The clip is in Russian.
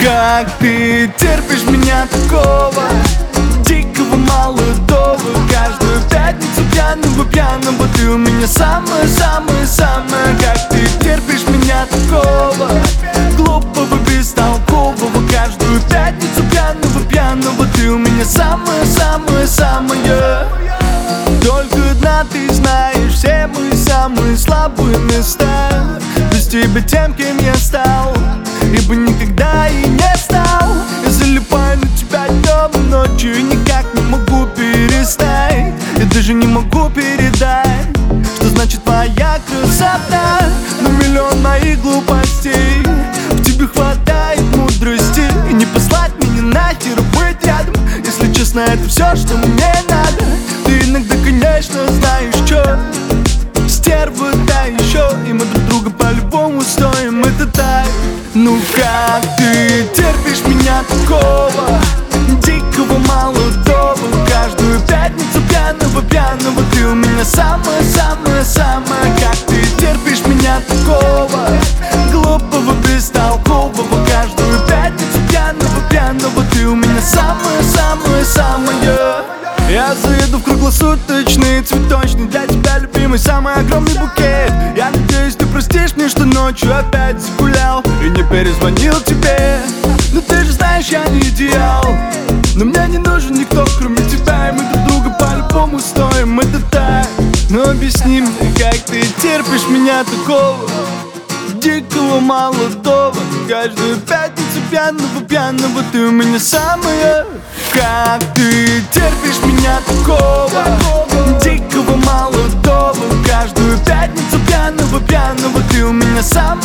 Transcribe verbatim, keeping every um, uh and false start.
Как ты терпишь меня такого, дикого молодого? Каждую пятницу пьяного, пьяного ты у меня самая-самая-самая. Как ты терпишь меня такого, глупого, бестолкового? Каждую пятницу пьяного, пьяного ты у меня самая-самая-самая. Только одна ты знаешь все мои самые слабые места. Без тебя тем, кем я стал, ибо никогда и не стал. Я залипаю на тебя днем и ночью и никак не могу перестать. Я даже не могу передать, что значит твоя красота. На миллион моих глупостей в тебе хватает мудрости. И не послать меня нахер, быть рядом. Если честно, это все, что мне надо. Ты иногда, конечно, знаешь, что стерва, да еще. И мы друг друга по-любому стоим, это так. Ну как ты терпишь меня такого, дикого молодого? Каждую пятницу пьяного, пьяного ты у меня самая-самая-самая. Как ты терпишь меня такого, глупого, бестолкового? Каждую пятницу пьяного, пьяного ты у меня самая-самая-самая. Я заеду в круглосуточный цветочный для тебя любимый самый огромный букет. Я надеюсь, ты простишь мне, что ночью опять загулял и не перезвонил тебе. Но ты же знаешь, я не идеал, но мне не нужен никто, кроме тебя. И мы друг друга по-любому стоим, это так. Но объясни мне, как ты терпишь меня такого, дикого молодого? Каждую пятницу пьяного, пьяного ты у меня самая. Как ты терпишь меня такого, дикого молодого? Каждую пятницу пьяного, пьяного ты у меня самая.